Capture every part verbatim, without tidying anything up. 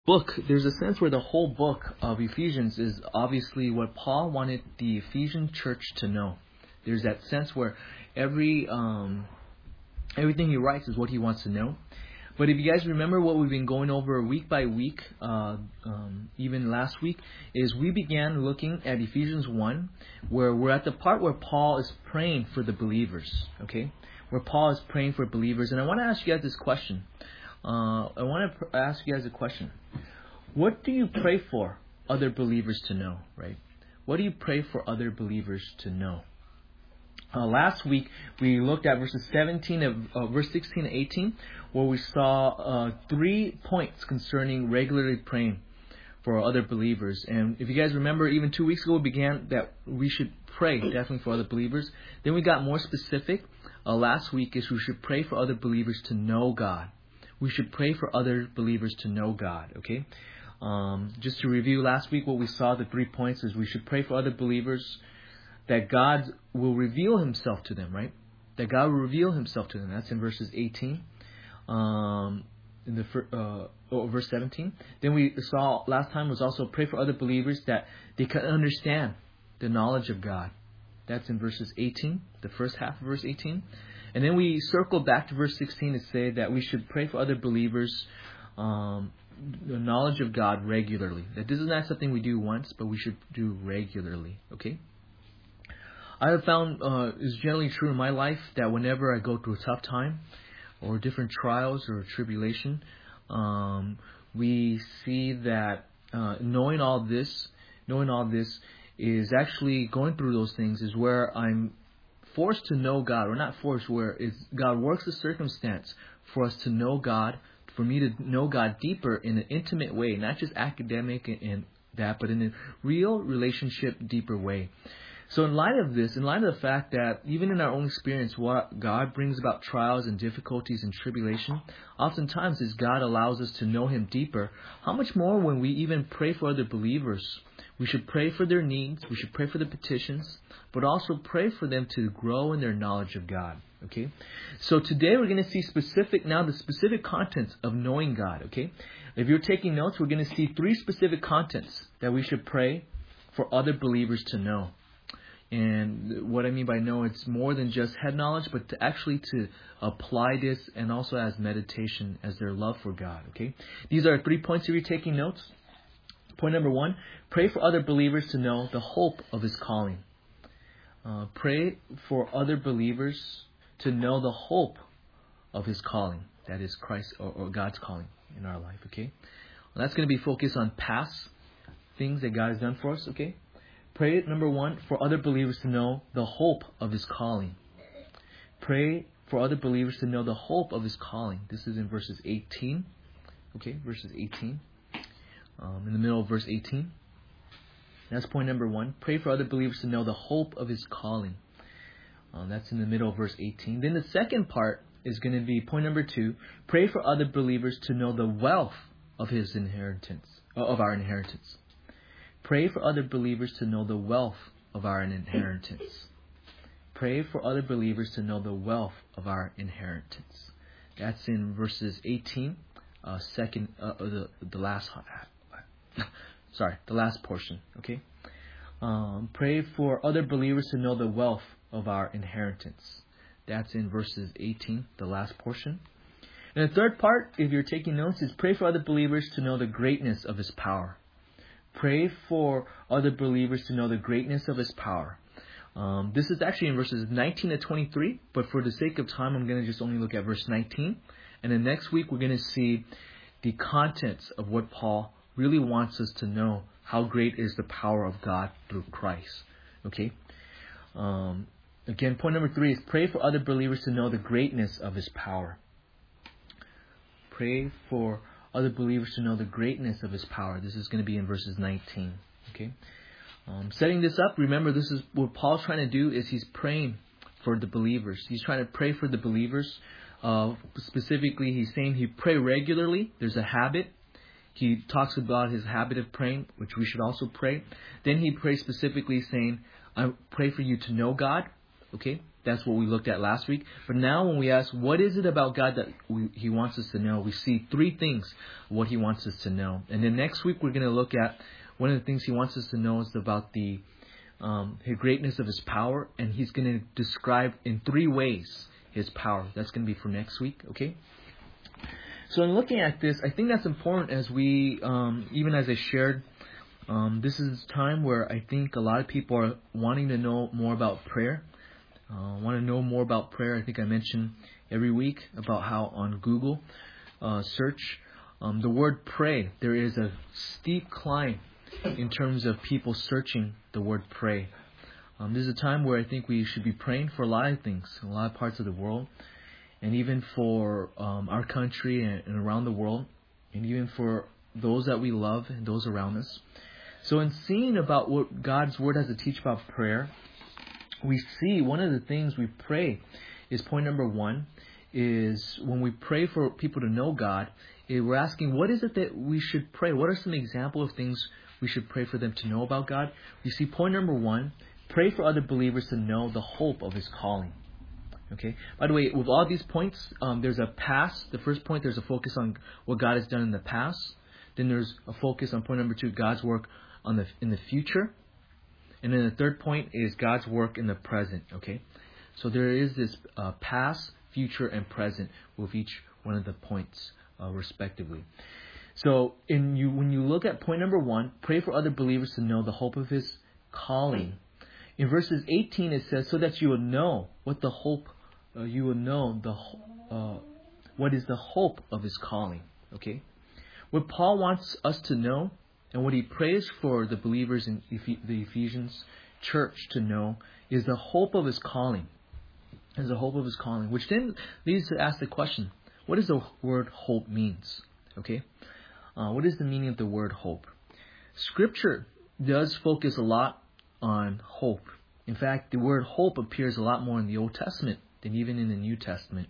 book, there's a sense where the whole book of Ephesians is obviously what Paul wanted the Ephesian church to know. There's that sense where every um, everything he writes is what he wants to know. But if you guys remember what we've been going over week by week, uh, um, even last week, is we began looking at Ephesians one, where we're at the part where Paul is praying for the believers, okay? Where Paul is praying for believers. And I want to ask you guys this question. Uh, I want to pr- ask you guys a question. What do you pray for other believers to know, right? What do you pray for other believers to know? Uh, last week, we looked at verses seventeen of uh, verse sixteen and eighteen, where we saw uh, three points concerning regularly praying for other believers. And if you guys remember, even two weeks ago, we began that we should pray definitely for other believers. Then we got more specific. Uh, last week is we should pray for other believers to know God. We should pray for other believers to know God, okay? Um, just to review last week, what we saw, the three points is we should pray for other believers that God will reveal himself to them, right? That God will reveal himself to them. That's in verses eighteen, um, in the uh, oh, verse seventeen. Then we saw last time was also pray for other believers that they can understand the knowledge of God. That's in verses eighteen, the first half of verse eighteen. And then we circled back to verse sixteen to say that we should pray for other believers um, the knowledge of God regularly. That this is not something we do once, but we should do regularly, okay? I have found uh, is generally true in my life that whenever I go through a tough time or different trials or tribulation, um, we see that uh, knowing all this, knowing all this is actually going through those things is where I'm forced to know God, or not forced, where is God works a circumstance for us to know God, for me to know God deeper in an intimate way, not just academic and, and that, but in a real relationship, deeper way. So in light of this, in light of the fact that even in our own experience, what God brings about trials and difficulties and tribulation, oftentimes as God allows us to know Him deeper, how much more when we even pray for other believers? We should pray for their needs, we should pray for the petitions, but also pray for them to grow in their knowledge of God. Okay? So today we're going to see specific, now the specific contents of knowing God. Okay? If you're taking notes, we're going to see three specific contents that we should pray for other believers to know. And what I mean by know, it's more than just head knowledge, but to actually to apply this and also as meditation, as their love for God. Okay, these are three points if you're taking notes. Point number one: pray for other believers to know the hope of His calling. Uh, pray for other believers to know the hope of His calling. That is Christ or, or God's calling in our life. Okay, well, that's going to be focused on past things that God has done for us. Okay. Pray, number one, for other believers to know the hope of His calling. Pray for other believers to know the hope of His calling. This is in verses eighteen. Okay, verses eighteen. Um, in the middle of verse eighteen. That's point number one. Pray for other believers to know the hope of His calling. Um, that's in the middle of verse eighteen. Then the second part is going to be point number two. Pray for other believers to know the wealth of His inheritance, of our inheritance. Pray for other believers to know the wealth of our inheritance. Pray for other believers to know the wealth of our inheritance. That's in verses eighteen, uh, second, uh, the the last, sorry, the last portion. Okay. Um, pray for other believers to know the wealth of our inheritance. That's in verses eighteen, the last portion. And the third part, if you're taking notes, is pray for other believers to know the greatness of His power. Pray for other believers to know the greatness of His power. Um, this is actually in verses nineteen to twenty-three, but for the sake of time, I'm going to just only look at verse nineteen. And then next week, we're going to see the contents of what Paul really wants us to know, how great is the power of God through Christ. Okay? Um, again, point number three is pray for other believers to know the greatness of His power. Pray for other believers to know the greatness of His power. This is going to be in verses nineteen. Okay, um, setting this up. Remember, this is what Paul's trying to do. Is he's praying for the believers. He's trying to pray for the believers. Uh, specifically, he's saying he pray regularly. There's a habit. He talks about his habit of praying, which we should also pray. Then he prays specifically, saying, "I pray for you to know God." Okay, That's what we looked at last week. But now when we ask, what is it about God that we, He wants us to know? We see three things what He wants us to know. And then next week we're going to look at one of the things He wants us to know is about the um, the greatness of His power. And He's going to describe in three ways His power. That's going to be for next week, okay? So in looking at this, I think that's important as we, um, even as I shared, um, this is a time where I think a lot of people are wanting to know more about prayer. Uh, want to know more about prayer. I think I mentioned every week about how on Google uh, search um, the word pray, there is a steep climb in terms of people searching the word pray. Um, this is a time where I think we should be praying for a lot of things, a lot of parts of the world, and even for um, our country and, and around the world, and even for those that we love and those around us. So in seeing about what God's Word has to teach about prayer, we see one of the things we pray is point number one, is when we pray for people to know God, we're asking what is it that we should pray? What are some examples of things we should pray for them to know about God? We see point number one, pray for other believers to know the hope of His calling. Okay. By the way, with all these points, um, there's a past. The first point, there's a focus on what God has done in the past. Then there's a focus on point number two, God's work on the in the future. And then the third point is God's work in the present. Okay. So there is this uh, past, future, and present with each one of the points, uh, respectively. So in you, when you look at point number one, pray for other believers to know the hope of His calling. In verses eighteen, it says, so that you will know what the hope, uh, you will know the uh, what is the hope of His calling. Okay, what Paul wants us to know, and what he prays for the believers in Eph- the Ephesians church to know, is the hope of His calling. Is the hope of His calling, which then leads to ask the question: what does the word hope means? Okay, uh, what is the meaning of the word hope? Scripture does focus a lot on hope. In fact, the word hope appears a lot more in the Old Testament than even in the New Testament.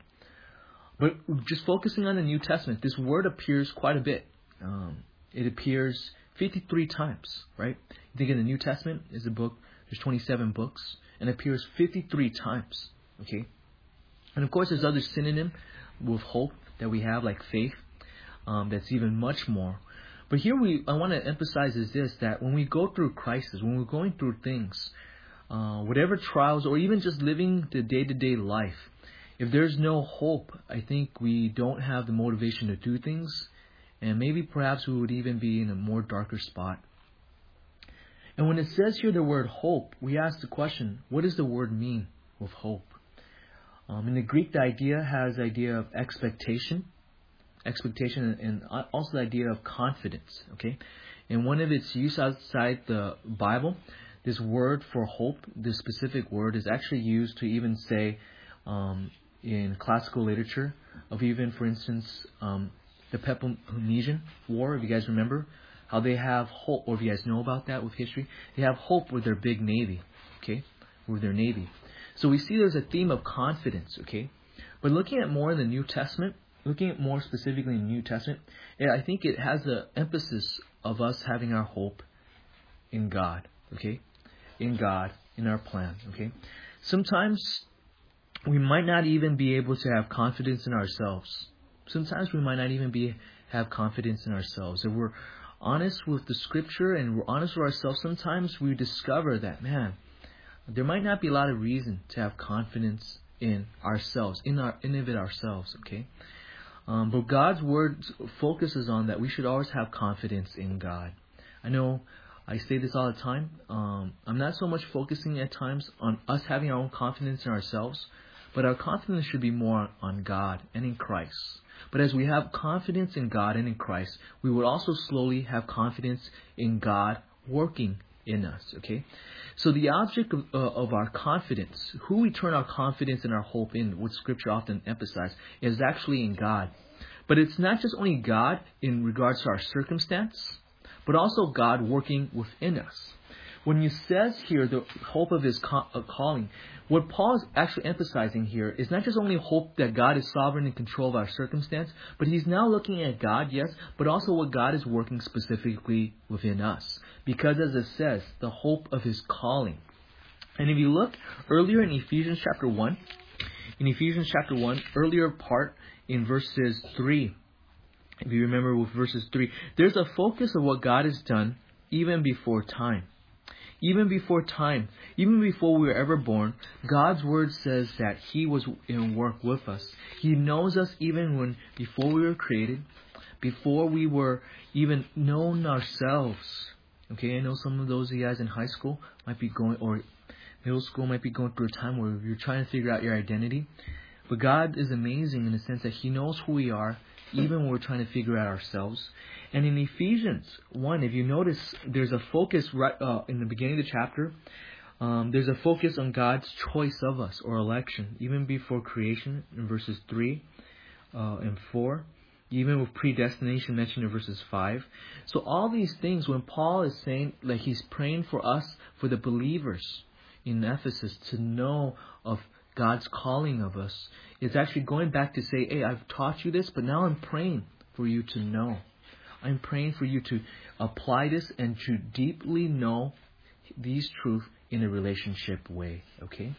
But just focusing on the New Testament, this word appears quite a bit. Um, it appears fifty-three times, right? You think in the New Testament is a book, there's twenty-seven books, and it appears fifty-three times, okay? And of course, there's other synonym with hope that we have, like faith, um, that's even much more. But here we, I want to emphasize is this, that when we go through crisis, when we're going through things, uh, whatever trials, or even just living the day-to-day life, if there's no hope, I think we don't have the motivation to do things, and maybe perhaps we would even be in a more darker spot. And when it says here the word hope, we ask the question, what does the word mean with hope? Um, in the Greek, the idea has the idea of expectation, expectation, and also the idea of confidence. Okay, and one of its use outside the Bible, this word for hope, this specific word, is actually used to even say um, in classical literature of even, for instance, um, the Peloponnesian War. If you guys remember how they have hope, or if you guys know about that with history, they have hope with their big navy. Okay, with their navy. So we see there's a theme of confidence. Okay, but looking at more in the New Testament. Looking at more specifically in the New Testament, I think it has the emphasis of us having our hope in God, okay? In God, in our plan, okay? Sometimes we might not even be able to have confidence in ourselves. Sometimes we might not even be have confidence in ourselves. If we're honest with the Scripture and we're honest with ourselves, sometimes we discover that, man, there might not be a lot of reason to have confidence in ourselves, in our in of it ourselves, okay? Um, but God's Word focuses on that we should always have confidence in God. I know I say this all the time. Um, I'm not so much focusing at times on us having our own confidence in ourselves, but our confidence should be more on God and in Christ. But as we have confidence in God and in Christ, we would also slowly have confidence in God working in us, okay? So the object of, uh, of our confidence, who we turn our confidence and our hope in, what Scripture often emphasizes, is actually in God. But it's not just only God in regards to our circumstance, but also God working within us. When it says here the hope of His co- uh, calling, what Paul is actually emphasizing here is not just only hope that God is sovereign in control of our circumstance, but he's now looking at God, yes, but also what God is working specifically within us. Because as it says, the hope of His calling. And if you look earlier in Ephesians chapter one, in Ephesians chapter one, earlier part in verses three, if you remember with verses three, there's a focus of what God has done even before time. Even before time, even before we were ever born, God's word says that He was in work with us. He knows us even when before we were created, before we were even known ourselves. Okay, I know some of those of you guys in high school might be going, or middle school might be going through a time where you're trying to figure out your identity. But God is amazing in the sense that He knows who we are, even when we're trying to figure out ourselves. And in Ephesians one, if you notice, there's a focus right uh, in the beginning of the chapter. Um, there's a focus on God's choice of us, or election, even before creation in verses three uh, and four. Even with predestination mentioned in verses five. So all these things, when Paul is saying, like he's praying for us, for the believers in Ephesus to know of God's calling of us, it's actually going back to say, hey, I've taught you this, but now I'm praying for you to know. I'm praying for you to apply this and to deeply know these truths in a relationship way. Okay?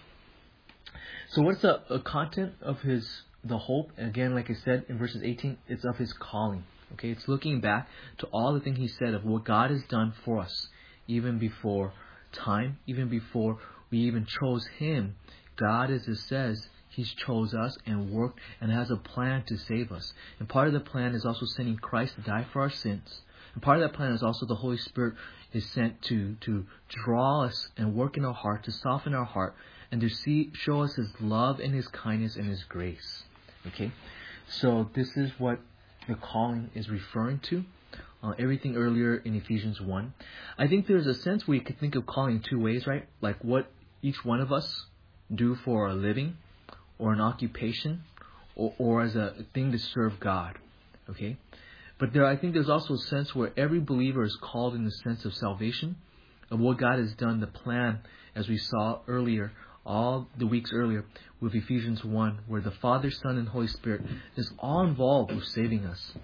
So what's the, the content of his, the hope? Again, like I said in verses eighteen, it's of His calling. Okay? It's looking back to all the things He said of what God has done for us, even before time, even before we even chose Him. God, as it says, He's chose us and worked and has a plan to save us. And part of the plan is also sending Christ to die for our sins. And part of that plan is also the Holy Spirit is sent to, to draw us and work in our heart, to soften our heart, and to see, show us His love and His kindness and His grace. Okay? So this is what the calling is referring to. Uh, everything earlier in Ephesians one. I think there's a sense where you could think of calling in two ways, right? Like what each one of us do for a living, or an occupation, or, or as a thing to serve God. Okay? But there, I think there's also a sense where every believer is called in the sense of salvation, of what God has done, the plan, as we saw earlier, all the weeks earlier with Ephesians one, where the Father, Son, and Holy Spirit is all involved with saving us.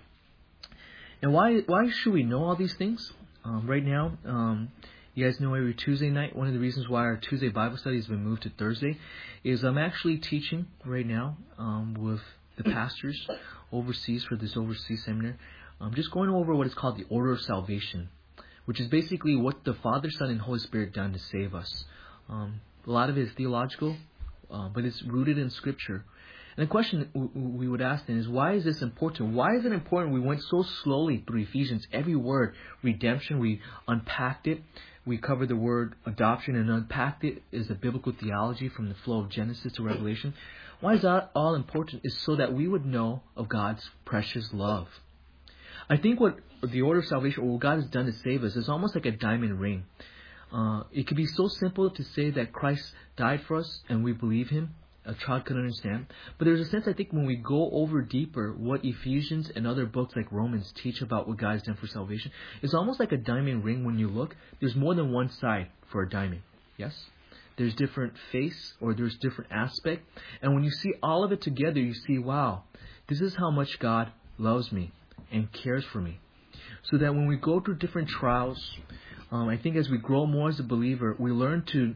And why why should we know all these things? Um, right now, um, you guys know every Tuesday night, one of the reasons why our Tuesday Bible study has been moved to Thursday is I'm actually teaching right now um, with the pastors overseas for this overseas seminar. I'm just going over what is called the order of salvation, which is basically what the Father, Son, and Holy Spirit done to save us. Um, a lot of it is theological, uh, but it's rooted in Scripture. And the question we would ask then is, why is this important? Why is it important we went so slowly through Ephesians? Every word, redemption, we unpacked it. We covered the word adoption and unpacked it as a biblical theology from the flow of Genesis to Revelation. Why is that all important? Is so that we would know of God's precious love. I think what the order of salvation, or what God has done to save us, is almost like a diamond ring. Uh, it could be so simple to say that Christ died for us and we believe Him. A child could understand. But there's a sense, I think, when we go over deeper what Ephesians and other books like Romans teach about what God has done for salvation, it's almost like a diamond ring when you look. There's more than one side for a diamond. Yes? There's different face, or there's different aspect. And when you see all of it together, you see, wow, this is how much God loves me and cares for me. So that when we go through different trials, um, I think as we grow more as a believer, we learn to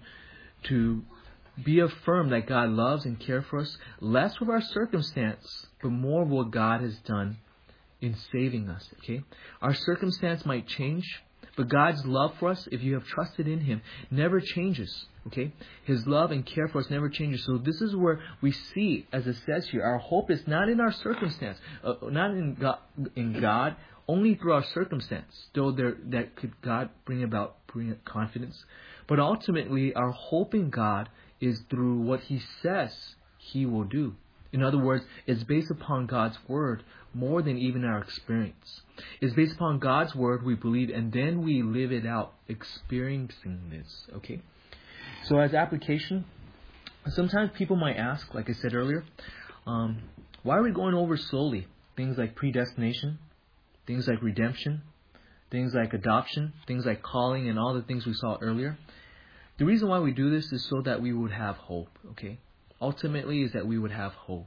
to be affirmed that God loves and cares for us, less with our circumstance, but more of what God has done in saving us. Okay, our circumstance might change, but God's love for us, if you have trusted in Him, never changes. Okay, His love and care for us never changes. So this is where we see, as it says here, our hope is not in our circumstance, uh, not in God, in God, only through our circumstance. Though there, that could God bring about bring confidence, but ultimately our hope in God is through what He says He will do. In other words, it's based upon God's Word more than even our experience. It's based upon God's Word we believe, and then we live it out, experiencing this. Okay? So as application, sometimes people might ask, like I said earlier, um, why are we going over slowly? Things like predestination, things like redemption, things like adoption, things like calling, and all the things we saw earlier. The reason why we do this is so that we would have hope, okay? Ultimately is that we would have hope.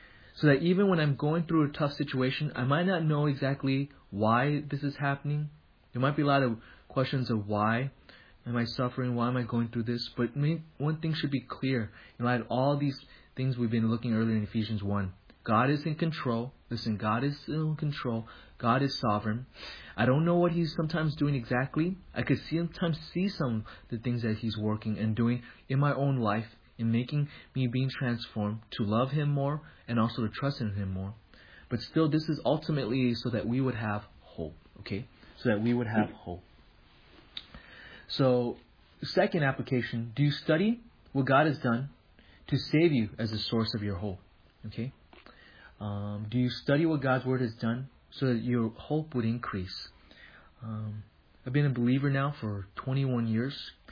So that even when I'm going through a tough situation, I might not know exactly why this is happening. There might be a lot of questions of why. am I suffering? Why am I going through this? But main, one thing should be clear. In light of all these things we've been looking earlier in Ephesians one. God is in control. Listen, God is in control. God is sovereign. I don't know what He's sometimes doing exactly. I could sometimes see some of the things that He's working and doing in my own life, in making me being transformed to love Him more and also to trust in Him more. But still, this is ultimately so that we would have hope, okay? So that we would have hope. So, second application, do you study what God has done to save you as a source of your hope, okay? Um, do you study what God's Word has done so that your hope would increase? Um, I've been a believer now for twenty-one years.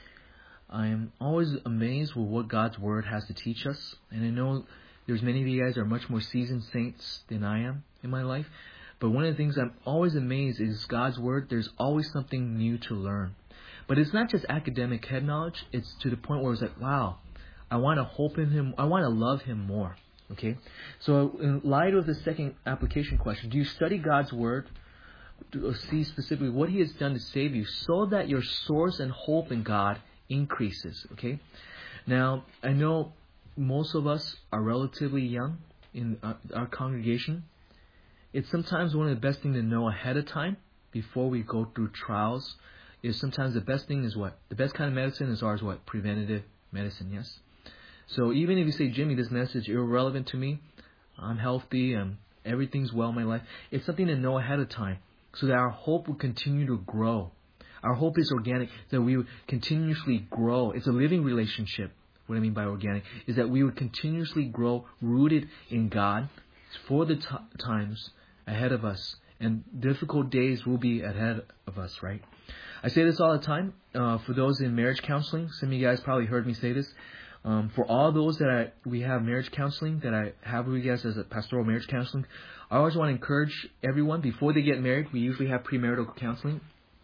I am always amazed with what God's Word has to teach us. And I know there's many of you guys that are much more seasoned saints than I am in my life. But one of the things I'm always amazed is God's Word. There's always something new to learn. But it's not just academic head knowledge. It's to the point where it's like, wow, I want to hope in Him. I want to love Him more. Okay, so in light of the second application question, do you study God's Word to see specifically what He has done to save you so that your source and hope in God increases? Okay, now I know most of us are relatively young in our, our congregation. It's sometimes one of the best things to know ahead of time before we go through trials. Is sometimes the best thing is what? The best kind of medicine is ours what? Preventative medicine, yes? So even if you say, Jimmy, this message is irrelevant to me, I'm healthy, and everything's well in my life, it's something to know ahead of time so that our hope will continue to grow. Our hope is organic, that we would continuously grow. It's a living relationship. What I mean by organic is that we would continuously grow, rooted in God for the t- times ahead of us. And difficult days will be ahead of us, right? I say this all the time. Uh, for those in marriage counseling, some of you guys probably heard me say this. Um, for all those that I, we have marriage counseling, that I have with you guys as a pastoral marriage counseling, I always want to encourage everyone, before they get married, we usually have premarital counseling.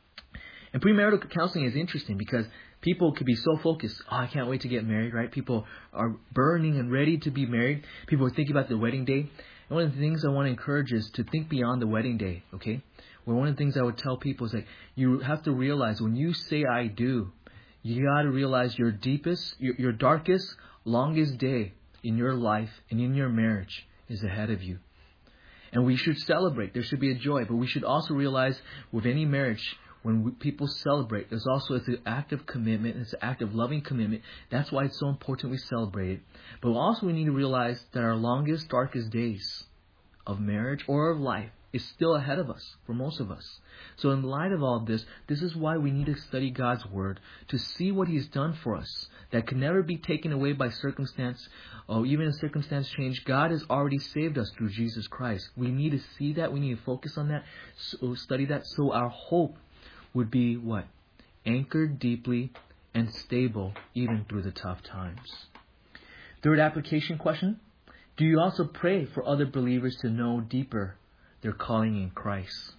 And premarital counseling is interesting because people could be so focused, oh, I can't wait to get married, right? People are burning and ready to be married. People are thinking about the wedding day. And one of the things I want to encourage is to think beyond the wedding day, okay? Well, one of the things I would tell people is like, you have to realize when you say I do, you got to realize your deepest, your, your darkest, longest day in your life and in your marriage is ahead of you. And we should celebrate. There should be a joy. But we should also realize with any marriage, when we, people celebrate, there's also it's an act of commitment. It's an act of loving commitment. That's why it's so important we celebrate it. But also we need to realize that our longest, darkest days of marriage or of life is still ahead of us for most of us. So in light of all this, this is why we need to study God's Word to see what He's done for us. That can never be taken away by circumstance or even a circumstance change. God has already saved us through Jesus Christ. We need to see that. We need to focus on that. So study that. So our hope would be what? Anchored deeply and stable even through the tough times. Third application question. Do you also pray for other believers to know deeper their calling in Christ?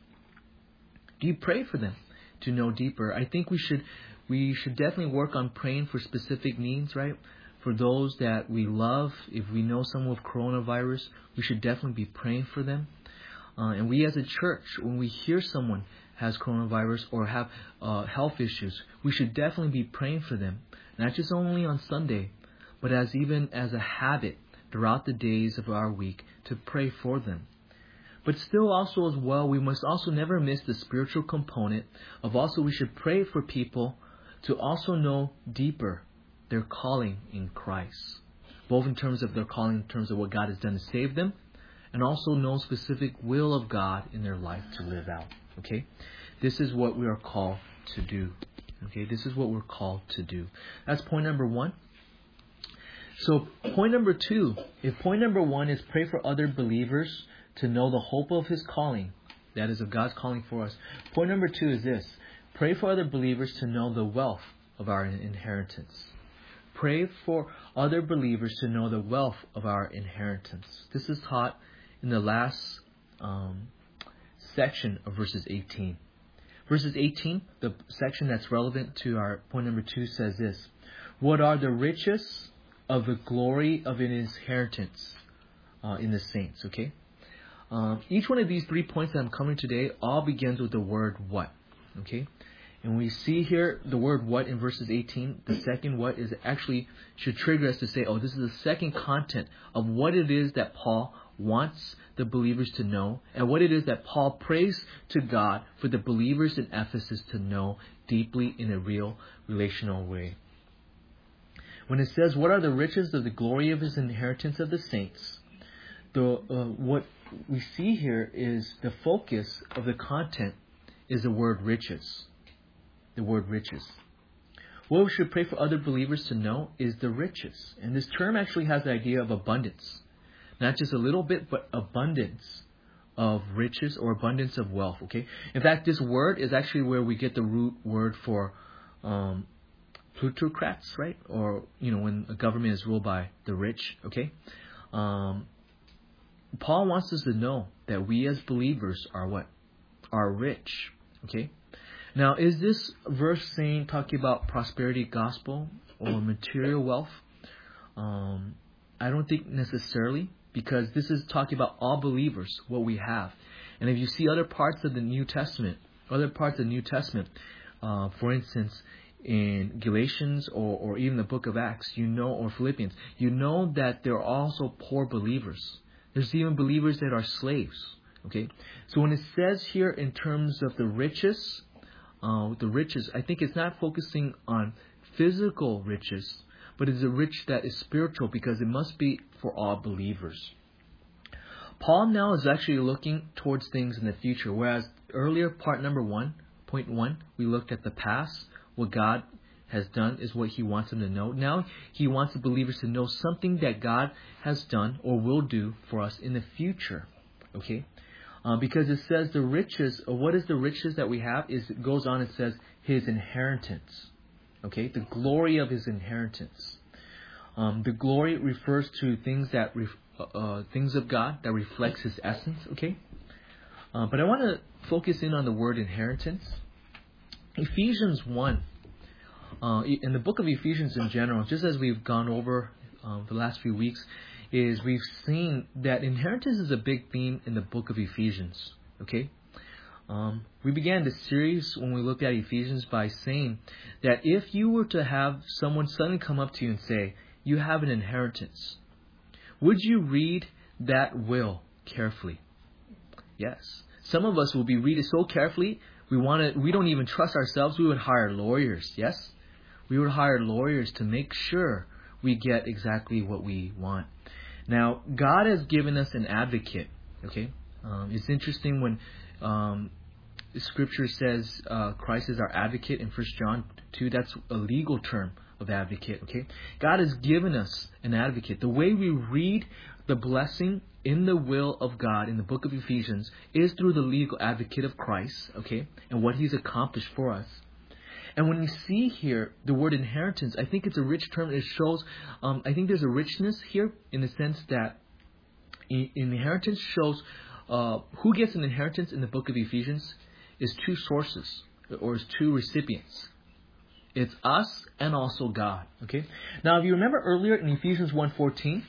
Do you pray for them to know deeper? I think we should we should definitely work on praying for specific needs, right? For those that we love, if we know someone with coronavirus, we should definitely be praying for them. Uh, and we as a church, when we hear someone has coronavirus or have uh, health issues, we should definitely be praying for them. Not just only on Sunday, but as even as a habit throughout the days of our week to pray for them. But still also as well, we must also never miss the spiritual component of also we should pray for people to also know deeper their calling in Christ. Both in terms of their calling, in terms of what God has done to save them, and also know specific will of God in their life to live out. Okay? This is what we are called to do. Okay? This is what we're called to do. That's point number one. So point number two, if point number one is pray for other believers to know the hope of His calling, that is of God's calling for us. Point number two is this. Pray for other believers to know the wealth of our inheritance. Pray for other believers to know the wealth of our inheritance. This is taught in the last um, section of verses eighteen. Verses eighteen, the section that's relevant to our point number two, says this. What are the riches of the glory of an inheritance uh, in the saints? Okay. Um, each one of these three points that I'm covering today all begins with the word what. Okay. And we see here the word what in verses eighteen. The second what is actually should trigger us to say, oh, this is the second content of what it is that Paul wants the believers to know, and what it is that Paul prays to God for the believers in Ephesus to know deeply in a real relational way. When it says, what are the riches of the glory of his inheritance of the saints? The uh, what we see here is the focus of the content is the word riches. The word riches. What we should pray for other believers to know is the riches. And this term actually has the idea of abundance. Not just a little bit, but abundance of riches or abundance of wealth. Okay. In fact, this word is actually where we get the root word for um, plutocrats, right? Or, you know, when a government is ruled by the rich. Okay. Um, Paul wants us to know that we as believers are what? Are rich. Okay. Now, is this verse saying, talking about prosperity gospel or material wealth? Um, I don't think necessarily, because this is talking about all believers, what we have. And if you see other parts of the New Testament, other parts of the New Testament, uh, for instance, in Galatians or, or even the book of Acts, you know, or Philippians, you know that there are also poor believers. There's even believers that are slaves. Okay, so when it says here in terms of the riches, Uh, the riches, I think it's not focusing on physical riches, but it's a rich that is spiritual, because it must be for all believers. Paul now is actually looking towards things in the future, whereas earlier part number one, point one, we looked at the past. What God has done is what he wants them to know. Now he wants the believers to know something that God has done or will do for us in the future. Okay? Uh, because it says the riches, or what is the riches that we have, is it goes on and says his inheritance. Okay, the glory of his inheritance. Um, the glory refers to things that ref, uh, things of God that reflects his essence. Okay, uh, but I want to focus in on the word inheritance. Ephesians one, uh, in the book of Ephesians in general, just as we've gone over uh, the last few weeks, is we've seen that inheritance is a big theme in the book of Ephesians. Okay, um, we began this series when we looked at Ephesians by saying that if you were to have someone suddenly come up to you and say, you have an inheritance, would you read that will carefully? Yes. Some of us will be reading so carefully, we want to, we don't even trust ourselves. We would hire lawyers. Yes, we would hire lawyers to make sure we get exactly what we want. Now, God has given us an advocate. Okay, um, it's interesting when um, Scripture says uh, Christ is our advocate in First John two. That's a legal term of advocate. Okay, God has given us an advocate. The way we read the blessing in the will of God in the book of Ephesians is through the legal advocate of Christ. Okay, and what He's accomplished for us. And when we see here the word inheritance, I think it's a rich term. It shows, um, I think there's a richness here in the sense that inheritance shows uh, who gets an inheritance in the book of Ephesians is two sources, or is two recipients. It's us and also God. Okay. Now, if you remember earlier in Ephesians one fourteen,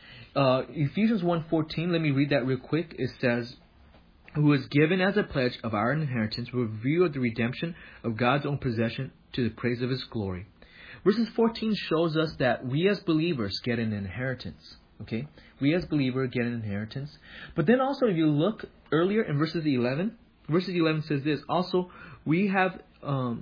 uh, Ephesians one fourteen, let me read that real quick. It says, who is given as a pledge of our inheritance, with view of the redemption of God's own possession to the praise of His glory. Verses fourteen shows us that we as believers get an inheritance. Okay, we as believers get an inheritance. But then also, if you look earlier in verses eleven, verses eleven says this: also we have um,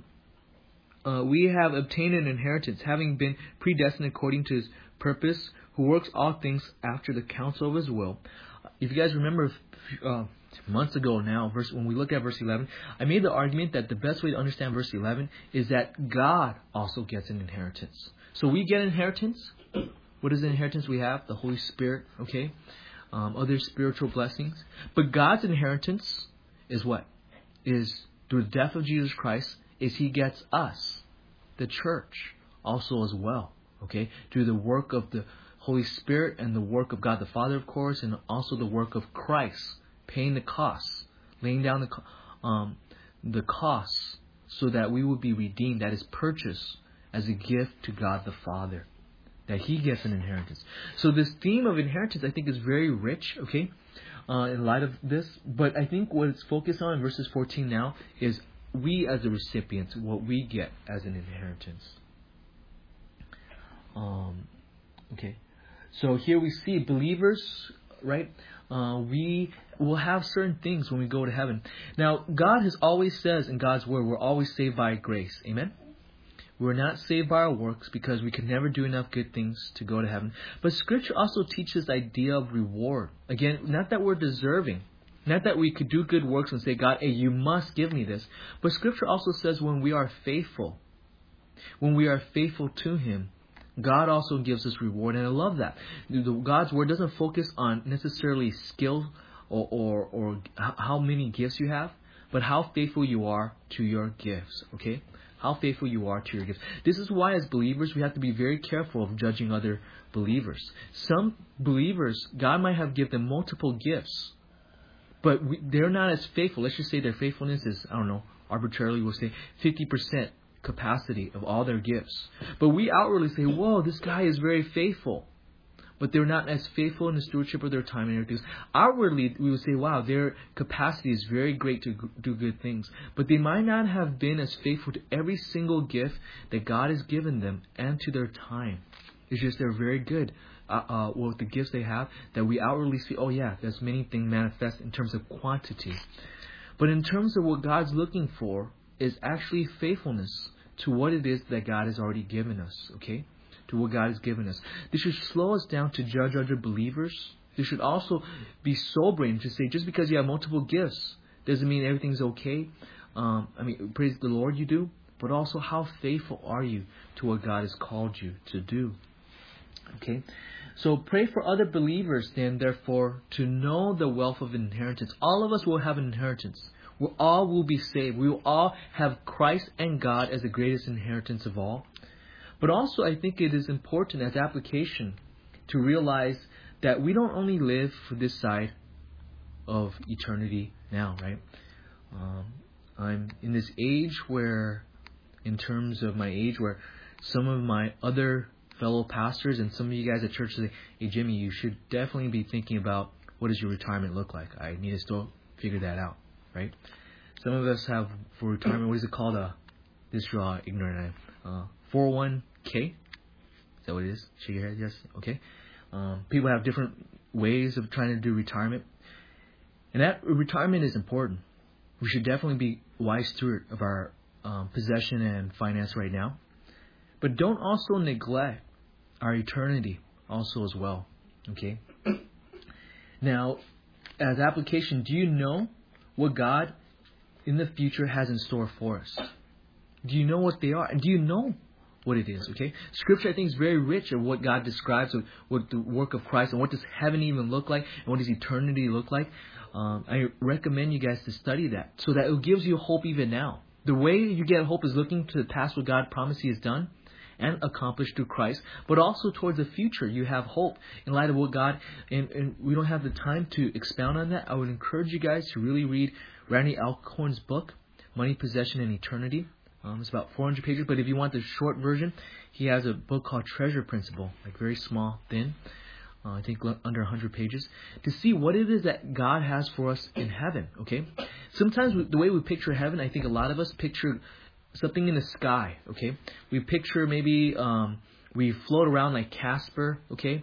uh, we have obtained an inheritance, having been predestined according to His purpose, who works all things after the counsel of His will. If you guys remember, uh, months ago now, verse when we look at verse eleven, I made the argument that the best way to understand verse eleven is that God also gets an inheritance. So we get inheritance. What is the inheritance we have? The Holy Spirit, okay? Um, other spiritual blessings. But God's inheritance is what? Is through the death of Jesus Christ, is He gets us, the church, also as well, okay? Through the work of the Holy Spirit and the work of God the Father, of course, and also the work of Christ, paying the costs, laying down the um, the costs so that we would be redeemed, that is purchased as a gift to God the Father, that He gets an inheritance. So this theme of inheritance, I think, is very rich, okay, uh, in light of this. But I think what it's focused on in verses fourteen now is we as the recipients, what we get as an inheritance. Um, okay. So here we see believers, right? Uh, we will have certain things when we go to heaven. Now, God has always says in God's word, we're always saved by grace. Amen? We're not saved by our works because we can never do enough good things to go to heaven. But Scripture also teaches the idea of reward. Again, not that we're deserving. Not that we could do good works and say, God, hey, you must give me this. But Scripture also says when we are faithful, when we are faithful to Him, God also gives us reward. And I love that. God's word doesn't focus on necessarily skill or, or, or how many gifts you have, but how faithful you are to your gifts. Okay? How faithful you are to your gifts. This is why as believers we have to be very careful of judging other believers. Some believers, God might have given them multiple gifts, but we, they're not as faithful. Let's just say their faithfulness is, I don't know, arbitrarily we'll say fifty percent capacity of all their gifts. But we outwardly say, whoa, this guy is very faithful. But they're not as faithful in the stewardship of their time and everything. Outwardly, we would say, wow, their capacity is very great to do good things. But they might not have been as faithful to every single gift that God has given them and to their time. It's just they're very good uh, uh, with the gifts they have that we outwardly see, oh yeah, there's many things manifest in terms of quantity. But in terms of what God's looking for is actually faithfulness to what it is that God has already given us, okay? To what God has given us. This should slow us down to judge other believers. This should also be sobering to say just because you have multiple gifts doesn't mean everything's okay. Um, I mean, praise the Lord you do, but also how faithful are you to what God has called you to do. Okay? So pray for other believers then, therefore, to know the wealth of inheritance. All of us will have an inheritance. We all will be saved. We will all have Christ and God as the greatest inheritance of all. But also, I think it is important as application to realize that we don't only live for this side of eternity now, right? Um, I'm in this age where, in terms of my age, where some of my other fellow pastors and some of you guys at church say, hey, Jimmy, you should definitely be thinking about what does your retirement look like? I need to still figure that out, right? Some of us have, for retirement, what is it called? Uh, this is uh, ignorant. Uh, four oh one k? Is that what it is? Shake your head, yes? Okay. Um, people have different ways of trying to do retirement. And that retirement is important. We should definitely be wise steward of our um, possession and finance right now. But don't also neglect our eternity also as well. Okay? Now, as application, do you know what God in the future has in store for us? Do you know what they are? And do you know what it is? Okay, Scripture I think is very rich of what God describes of what the work of Christ and what does heaven even look like and what does eternity look like. Um, I recommend you guys to study that so that it gives you hope even now. The way you get hope is looking to the past, what God promised He has done and accomplished through Christ, but also towards the future. You have hope in light of what God, and, and we don't have the time to expound on that. I would encourage you guys to really read Randy Alcorn's book, Money, Possession, and Eternity. Um, it's about four hundred pages, but if you want the short version, he has a book called Treasure Principle, like very small, thin, uh, I think under one hundred pages, to see what it is that God has for us in heaven, okay? Sometimes we, the way we picture heaven, I think a lot of us picture something in the sky, okay? We picture maybe um, we float around like Casper, okay?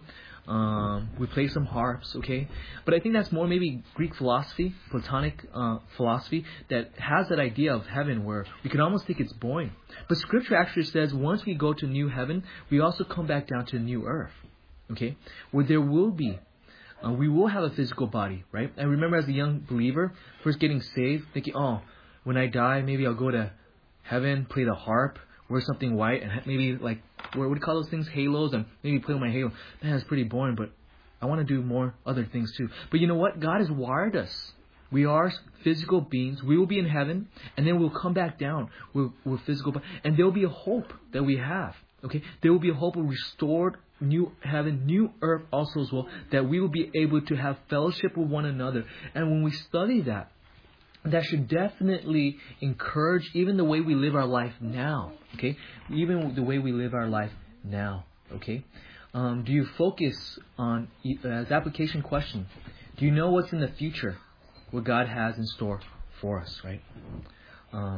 Um, we play some harps, okay? But I think that's more maybe Greek philosophy, Platonic uh, philosophy, that has that idea of heaven where we can almost think it's boring. But Scripture actually says once we go to new heaven, we also come back down to new earth, okay? Where there will be, uh, we will have a physical body, right? I remember as a young believer, first getting saved, thinking, oh, when I die, maybe I'll go to heaven, play the harp, wear something white, and maybe like, what do you call those things? Halos, and maybe play with my halo. Man, that's pretty boring, but I want to do more other things too. But you know what? God has wired us. We are physical beings. We will be in heaven, and then we'll come back down with, with physical. And there will be a hope that we have. Okay, there will be a hope of restored new heaven, new earth also as well, that we will be able to have fellowship with one another. And when we study that, that should definitely encourage even the way we live our life now. Okay, even the way we live our life now. Okay, um, do you focus on uh, as application question? Do you know what's in the future? What God has in store for us, right? Um,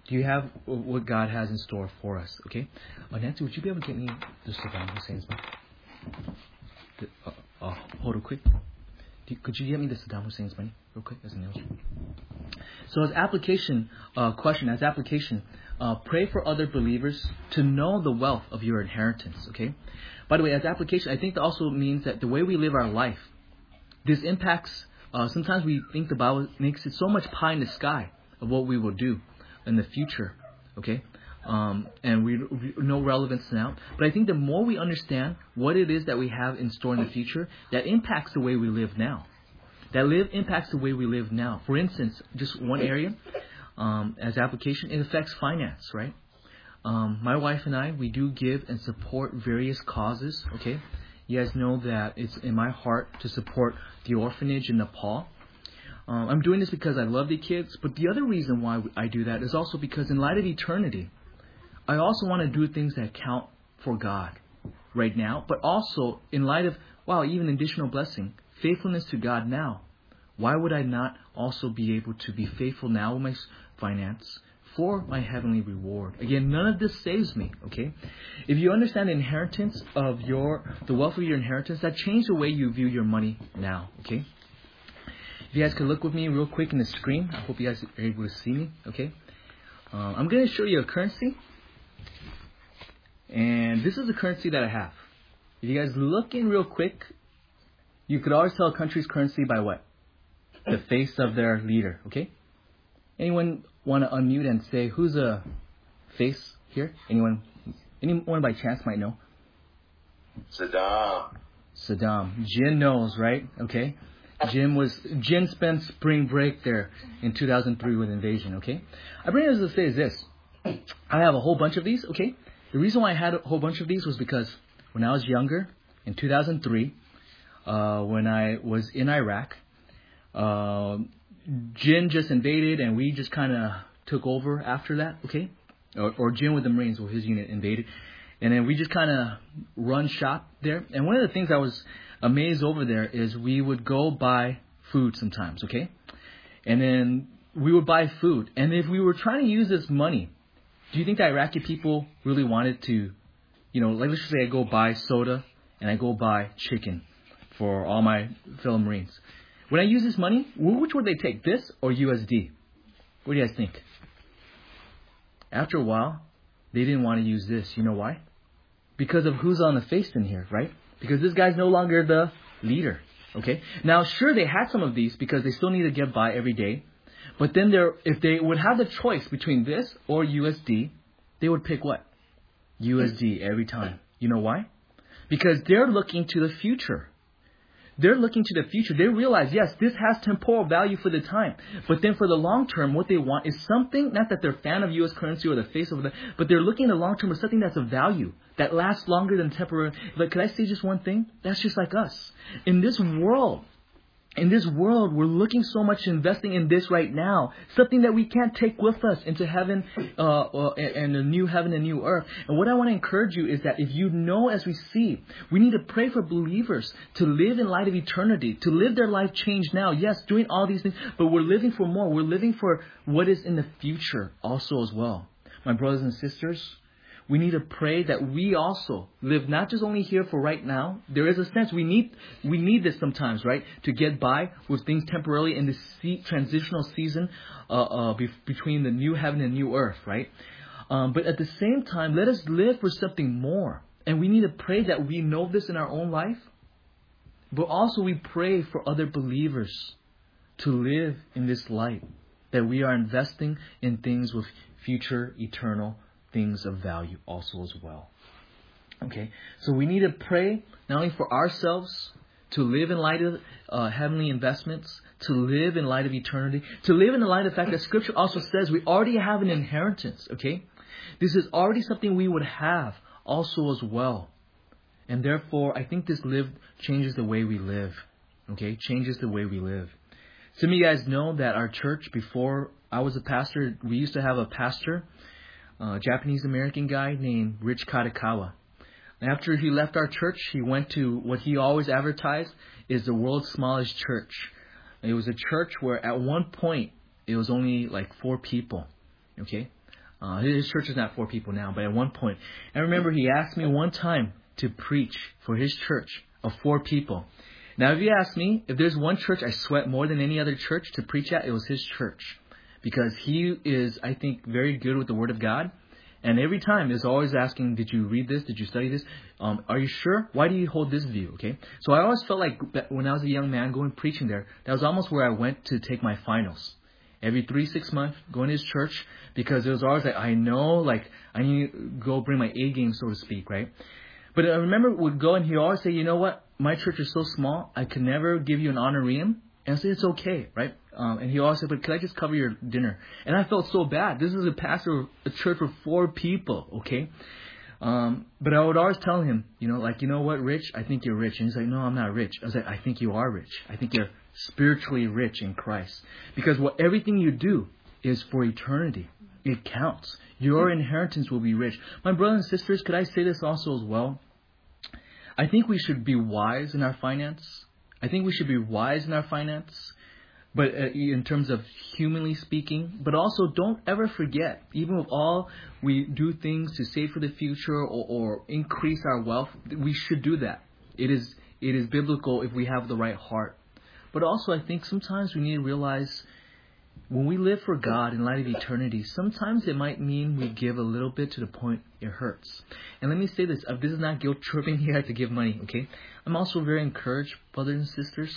Do you have what God has in store for us? Okay. Uh, Nancy, would you be able to get me the Saddam Hussein's book? The, uh, uh, hold it quick. Do, could you get me the Saddam Hussein's money real quick as an illustration? So as application uh, question, as application, uh, pray for other believers to know the wealth of your inheritance. Okay. By the way, as application, I think that also means that the way we live our life, this impacts. Uh, sometimes we think the Bible makes it so much pie in the sky of what we will do in the future. Okay. Um, and we, we no relevance now. But I think the more we understand what it is that we have in store in the future, that impacts the way we live now. That live impacts the way we live now. For instance, just one area um, as application, it affects finance, right? Um, my wife and I, we do give and support various causes. Okay, you guys know that it's in my heart to support the orphanage in Nepal. Um, I'm doing this because I love the kids, but the other reason why I do that is also because in light of eternity, I also want to do things that count for God right now, but also in light of, wow, even additional blessing, faithfulness to God now. Why would I not also be able to be faithful now with my finance for my heavenly reward? Again, none of this saves me, okay? If you understand the inheritance of your, the wealth of your inheritance, that changes the way you view your money now, okay? If you guys could look with me real quick in the screen, I hope you guys are able to see me, okay? Um, I'm going to show you a currency. And this is the currency that I have. If you guys look in real quick, you could always tell a country's currency by what? The face of their leader, okay? Anyone want to unmute and say who's a face here? Anyone anyone by chance might know? Saddam. Saddam. Jin knows, right? Okay. Jim was Jin spent spring break there in two thousand three with invasion, okay? I bring this to say is this. I have a whole bunch of these, okay? The reason why I had a whole bunch of these was because when I was younger, in two thousand three, uh, when I was in Iraq, uh, Jin just invaded and we just kind of took over after that, okay? Or, or Jin with the Marines, well, his unit invaded. And then we just kind of run shop there. And one of the things I was amazed over there is we would go buy food sometimes, okay? And then we would buy food. And if we were trying to use this money, do you think the Iraqi people really wanted to, you know, like let's just say I go buy soda and I go buy chicken for all my fellow Marines. When I use this money, which would they take, this or U S D? What do you guys think? After a while, they didn't want to use this. You know why? Because of who's on the face in here, right? Because this guy's no longer the leader, okay? Now, sure, they had some of these because they still need to get by every day. But then there, if they would have the choice between this or U S D, they would pick what? U S D every time. You know why? Because they're looking to the future. They're looking to the future. They realize, yes, this has temporal value for the time. But then for the long term, what they want is something, not that they're a fan of U S currency or the face of it, but they're looking in the long term for something that's of value, that lasts longer than temporary. But could I say just one thing? That's just like us. In this world, In this world, we're looking so much investing in this right now, something that we can't take with us into heaven uh, uh, and a new heaven and new earth. And what I want to encourage you is that if you know, as we see, we need to pray for believers to live in light of eternity, to live their life changed now. Yes, doing all these things, but we're living for more. We're living for what is in the future also as well. My brothers and sisters, we need to pray that we also live not just only here for right now. There is a sense we need we need this sometimes, right, to get by with things temporarily in this se- transitional season uh, uh, be- between the new heaven and new earth, right? Um, but at the same time, let us live for something more. And we need to pray that we know this in our own life. But also we pray for other believers to live in this light, that we are investing in things with future, eternal things of value also as well. Okay, so we need to pray not only for ourselves to live in light of uh, heavenly investments, to live in light of eternity, to live in the light of the fact that Scripture also says we already have an inheritance. Okay, this is already something we would have also as well, and therefore I think this live changes the way we live. Okay, changes the way we live. Some of you guys know that our church, before I was a pastor, we used to have a pastor, a Japanese-American guy named Rich Kadakawa. After he left our church, he went to what he always advertised is the world's smallest church. It was a church where at one point, it was only like four people. Okay? Uh, his church is not four people now, but at one point. I remember he asked me one time to preach for his church of four people. Now, if you ask me, if there's one church I sweat more than any other church to preach at, it was his church. Because he is, I think, very good with the Word of God. And every time is always asking, did you read this? Did you study this? Um, are you sure? Why do you hold this view? Okay. So I always felt like when I was a young man going preaching there, that was almost where I went to take my finals. Every three, six months, going to his church, because it was always like, I know, like, I need to go bring my A game, so to speak, right? But I remember would go and he always say, you know what? My church is so small, I could never give you an honorarium. And I said, it's okay, right? Um, and he always said, but could I just cover your dinner? And I felt so bad. This is a pastor of a church for four people, okay? Um, but I would always tell him, you know, like, you know what, Rich? I think you're rich. And he's like, no, I'm not rich. I was like, I think you are rich. I think you're spiritually rich in Christ. Because what everything you do is for eternity. It counts. Your inheritance will be rich. My brothers and sisters, could I say this also as well? I think we should be wise in our finance. I think we should be wise in our finance, but uh, in terms of humanly speaking. But also, don't ever forget, even with all we do things to save for the future or, or increase our wealth, we should do that. It is it is biblical if we have the right heart. But also, I think sometimes we need to realize when we live for God in light of eternity, sometimes it might mean we give a little bit to the point it hurts. And let me say this, this is not guilt tripping here to give money, okay? I'm also very encouraged, brothers and sisters,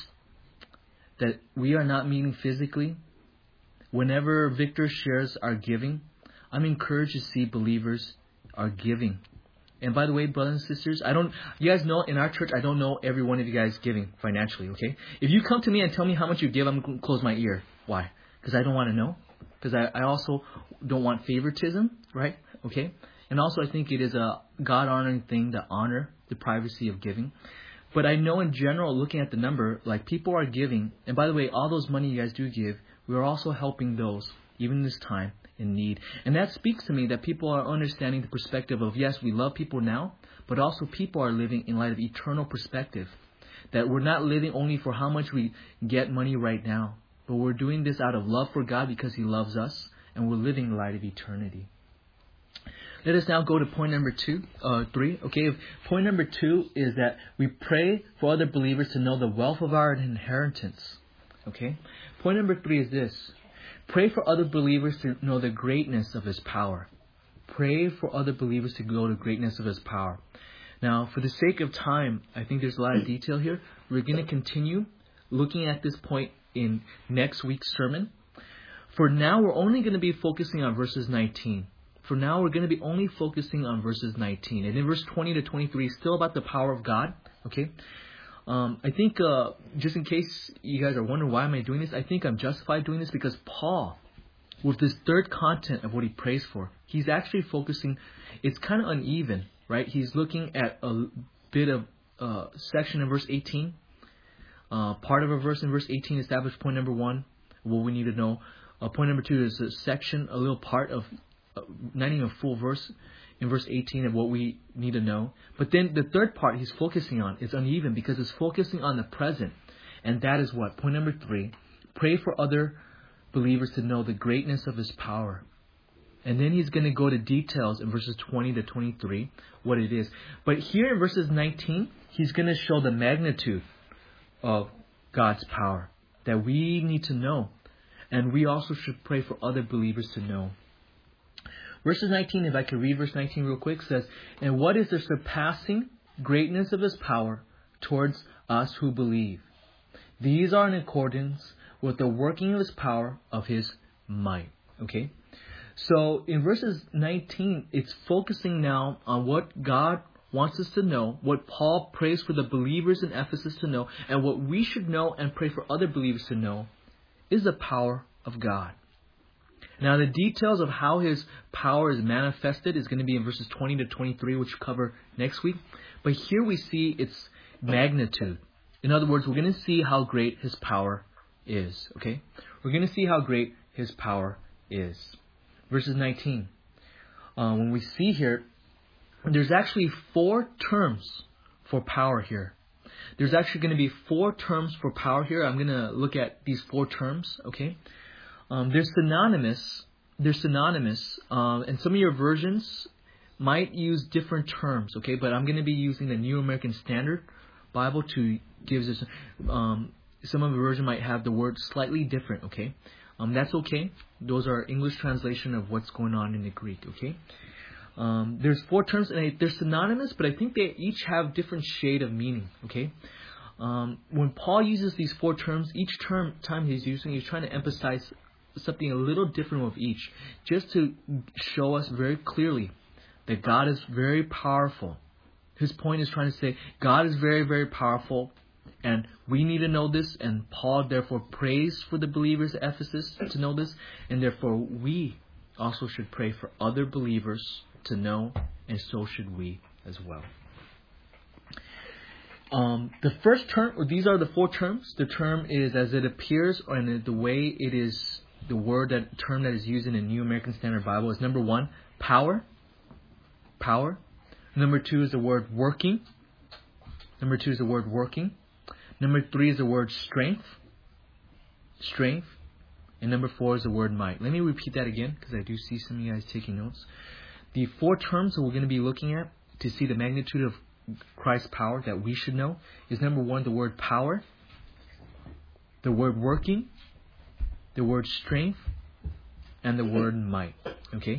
that we are not meeting physically. Whenever Victor shares our giving, I'm encouraged to see believers are giving. And by the way, brothers and sisters, I don't, you guys know in our church, I don't know every one of you guys giving financially, okay? If you come to me and tell me how much you give, I'm going to close my ear. Why? Because I don't want to know. Because I, I also don't want favoritism, right? Okay? And also I think it is a God-honoring thing to honor the privacy of giving. But I know in general, looking at the number, like people are giving. And by the way, all those money you guys do give, we are also helping those, even this time, in need. And that speaks to me that people are understanding the perspective of, yes, we love people now, but also people are living in light of eternal perspective. That we're not living only for how much we get money right now, but we're doing this out of love for God because He loves us, and we're living in light of eternity. Let us now go to point number two, uh, three. Okay, point number two is that we pray for other believers to know the wealth of our inheritance. Okay, point number three is this: pray for other believers to know the greatness of His power. Pray for other believers to know the greatness of His power. Now, for the sake of time, I think there's a lot of detail here. We're going to continue looking at this point in next week's sermon. For now, we're only going to be focusing on verses nineteen. For now, we're going to be only focusing on verses nineteen. And in verse twenty to twenty-three, still about the power of God. Okay. Um, I think, uh, just in case you guys are wondering why am I doing this, I think I'm justified doing this because Paul, with this third content of what he prays for, he's actually focusing, it's kind of uneven, right? He's looking at a bit of uh, section in verse eighteen. Uh, part of a verse in verse eighteen established point number one, what we need to know. Uh, point number two is a section, a little part of, uh, not even a full verse, in verse eighteen of what we need to know. But then the third part he's focusing on is uneven because it's focusing on the present. And that is what? Point number three, pray for other believers to know the greatness of His power. And then he's going to go to details in verses twenty to twenty-three, what it is. But here in verses nineteen, he's going to show the magnitude of God's power that we need to know. And we also should pray for other believers to know. Verses nineteen, if I could read verse nineteen real quick, says, and what is the surpassing greatness of His power towards us who believe? These are in accordance with the working of His power of His might. Okay? So in verses nineteen, it's focusing now on what God wants us to know, what Paul prays for the believers in Ephesus to know, and what we should know and pray for other believers to know is the power of God. Now, the details of how His power is manifested is going to be in verses twenty to twenty-three, which we'll cover next week. But here we see its magnitude. In other words, we're going to see how great His power is. Okay? We're going to see how great His power is. Verses nineteen. Uh, when we see here, there's actually four terms for power here. There's actually going to be four terms for power here. I'm going to look at these four terms, okay? Um, they're synonymous, they're synonymous, uh, and some of your versions might use different terms, okay? But I'm going to be using the New American Standard Bible to give this. Um, some of the version might have the word slightly different, okay? Um, that's okay. Those are English translation of what's going on in the Greek, okay? Um, there's four terms, and I, they're synonymous, but I think they each have different shade of meaning, okay? Um, when Paul uses these four terms, each term time he's using, he's trying to emphasize something a little different with each, just to show us very clearly that God is very powerful. His point is trying to say God is very, very powerful, and we need to know this, and Paul therefore prays for the believers at Ephesus to know this, and therefore we also should pray for other believers to know, and so should we as well. Um, the first term, or these are the four terms. The term is as it appears, or in the way it is, the word, that term that is used in the New American Standard Bible is number one, power. Power. Number two is the word working. Number two is the word working. Number three is the word strength. Strength. And number four is the word might. Let me repeat that again, because I do see some of you guys taking notes. The four terms that we're going to be looking at to see the magnitude of Christ's power that we should know is number one, the word power, the word working, the word strength, and the word might. Okay?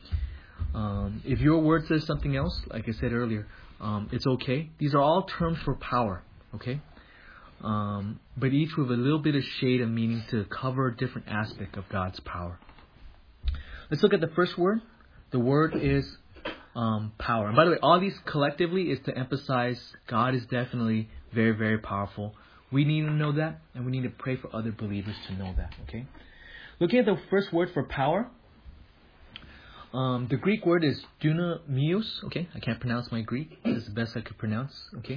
Um, if your word says something else, like I said earlier, um, it's okay. These are all terms for power. Okay? Um, but each with a little bit of shade of meaning to cover a different aspect of God's power. Let's look at the first word. The word is um, power. And by the way, all these collectively is to emphasize God is definitely very, very powerful. We need to know that, and we need to pray for other believers to know that. Okay. Looking at the first word for power, um, the Greek word is dunamios. Okay, I can't pronounce my Greek. It's the best I could pronounce. Okay.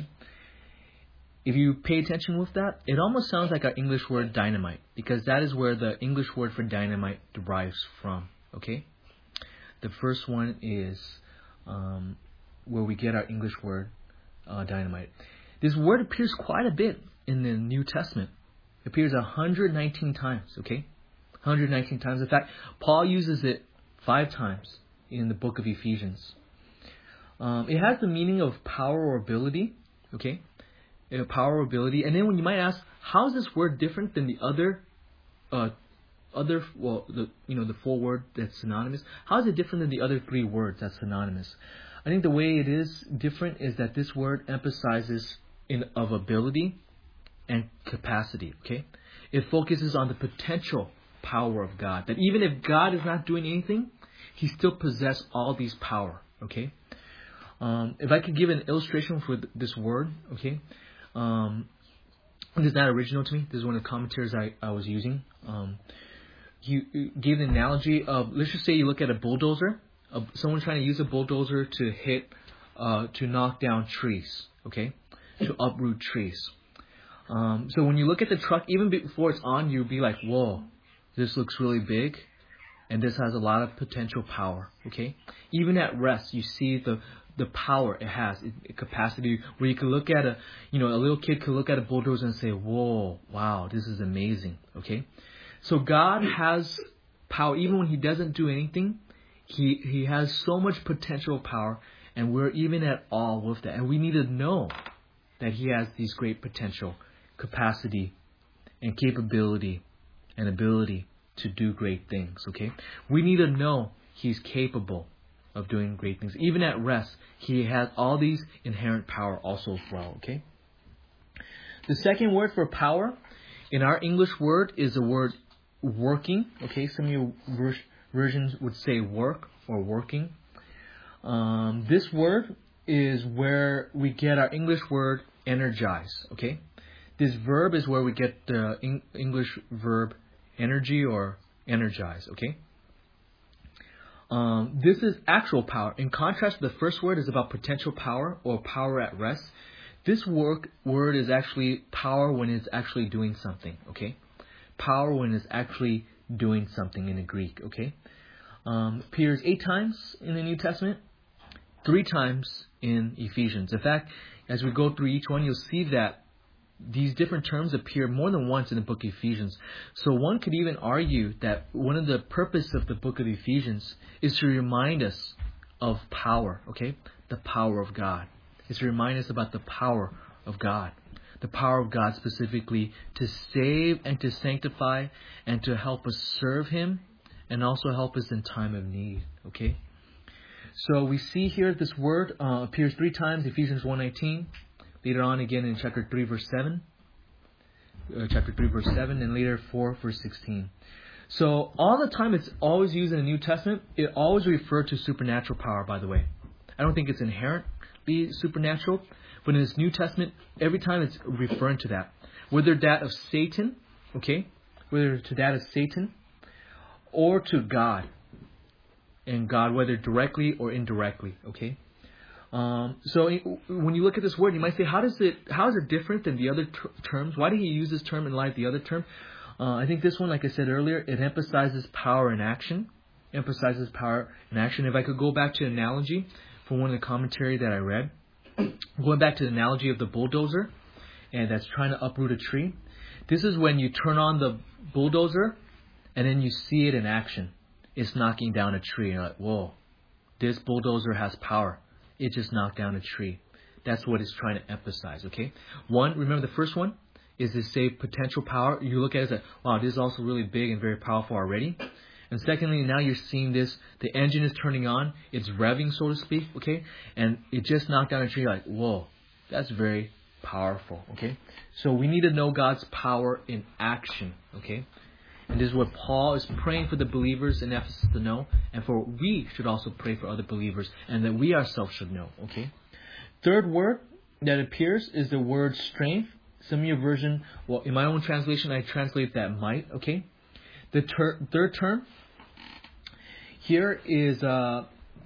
If you pay attention with that, it almost sounds like our English word dynamite, because that is where the English word for dynamite derives from. Okay. The first one is um, where we get our English word uh, dynamite. This word appears quite a bit in the New Testament. It appears one hundred nineteen times, okay? one hundred nineteen times. In fact, Paul uses it five times in the book of Ephesians. Um, it has the meaning of power or ability, okay? Uh, power or ability. And then when you might ask, how is this word different than the other uh Other, well, the you know the four word that's synonymous. How is it different than the other three words that's synonymous? I think the way it is different is that this word emphasizes in of ability and capacity. Okay, it focuses on the potential power of God. That even if God is not doing anything, He still possesses all these power. Okay, um, if I could give an illustration for th- this word, okay, um, this is not original to me. This is one of the commentaries I, I was using. Um, He gave the analogy of, let's just say you look at a bulldozer, uh, someone trying to use a bulldozer to hit, uh, to knock down trees, okay, to uproot trees. Um, so when you look at the truck, even before it's on, you'll be like, whoa, this looks really big, and this has a lot of potential power, okay. Even at rest, you see the the power it has, it, capacity, where you can look at a, you know, a little kid could look at a bulldozer and say, whoa, wow, this is amazing, okay. So God has power. Even when He doesn't do anything, He He has so much potential power, and we're even at awe with that. And we need to know that He has these great potential, capacity, and capability, and ability to do great things. Okay, we need to know He's capable of doing great things. Even at rest, He has all these inherent power also as well. Okay. The second word for power in our English word is the word working. Okay, some of your ver- versions would say work or working. Um, this word is where we get our English word energize. Okay, this verb is where we get the in- English verb energy or energize. Okay, um, this is actual power. In contrast, the first word is about potential power or power at rest. This work, word is actually power when it's actually doing something. Okay. Power when it's actually doing something in the Greek, okay? Um, appears eight times in the New Testament, three times in Ephesians. In fact, as we go through each one, you'll see that these different terms appear more than once in the book of Ephesians. So one could even argue that one of the purpose of the book of Ephesians is to remind us of power, okay? The power of God. It's to remind us about the power of God. The power of God specifically to save and to sanctify and to help us serve Him and also help us in time of need, okay? So we see here this word uh, appears three times, Ephesians one nineteen. Later on again in chapter three, verse seven. Uh, chapter three, verse seven. And later four, verse sixteen. So all the time it's always used in the New Testament. It always referred to supernatural power, by the way. I don't think it's inherently supernatural. But in this New Testament, every time it's referring to that. Whether that of Satan, okay? Whether to that of Satan or to God. And God, whether directly or indirectly, okay? Um, so when you look at this word, you might say, how does it, how is it different than the other ter- terms? Why did he use this term in light of the other term? Uh, I think this one, like I said earlier, it emphasizes power in action. Emphasizes power in action. If I could go back to an analogy from one of the commentary that I read, going back to the analogy of the bulldozer, and that's trying to uproot a tree. This is when you turn on the bulldozer, and then you see it in action. It's knocking down a tree. You're like, whoa, this bulldozer has power. It just knocked down a tree. That's what it's trying to emphasize, okay? One, remember the first one is to say potential power. You look at it as, a, wow, this is also really big and very powerful already. And secondly, now you're seeing this, the engine is turning on. It's revving, so to speak, okay? And it just knocked down a tree. You're like, whoa, that's very powerful, okay? So we need to know God's power in action, okay? And this is what Paul is praying for the believers in Ephesus to know. And for we should also pray for other believers. And that we ourselves should know. Okay. Third word that appears is the word strength. Some of your version, well, in my own translation, I translate that might. Okay. The ter- third term here is, uh,